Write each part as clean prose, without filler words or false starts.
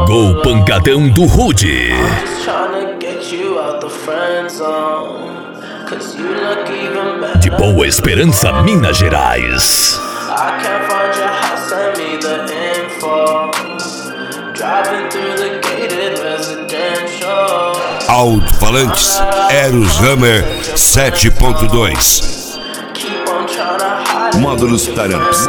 Go Pancadão do Rude. De Boa Esperança, Minas Gerais. Alto-falantes Eros Hammer 7.2. Módulos Taramps.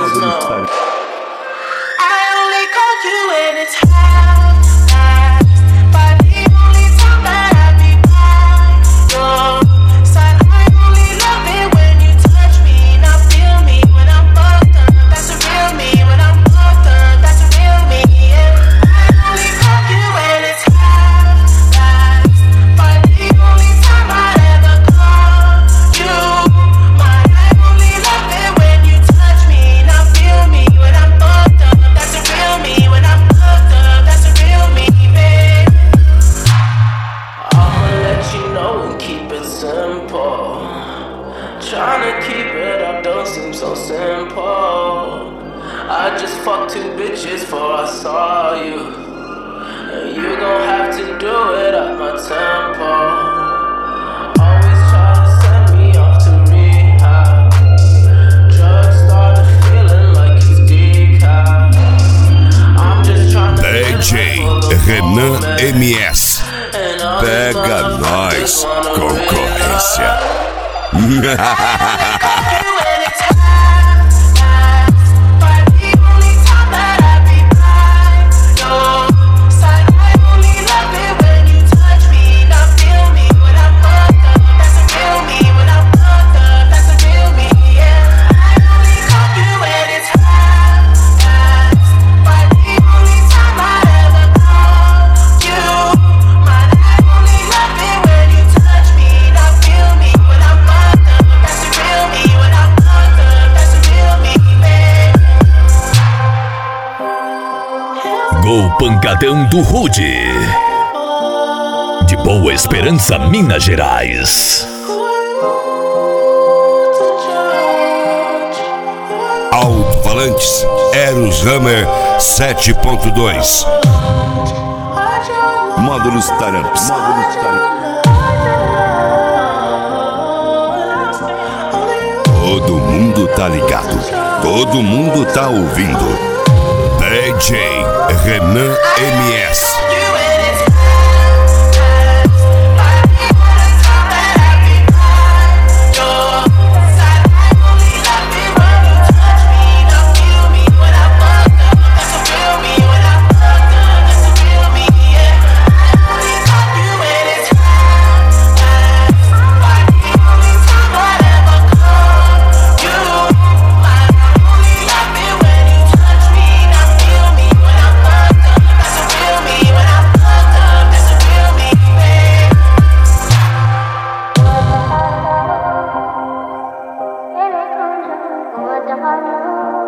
Trying to keep it up don't seem so simple. I just fucked 2 bitches before I saw you, and you gon' have to do it at my tempo. Always try to send me off to rehab. Drugs started feeling like it's decaf. I'm just trying to DJ Renan MS. Pega nós, concorrência. Go Pancadão do Rude. De Boa Esperança, Minas Gerais. Alto-falantes Eros Hammer 7.2. Módulos Taramps. Todo mundo tá ligado. Todo mundo tá ouvindo. DJ Renan MS. What the hell?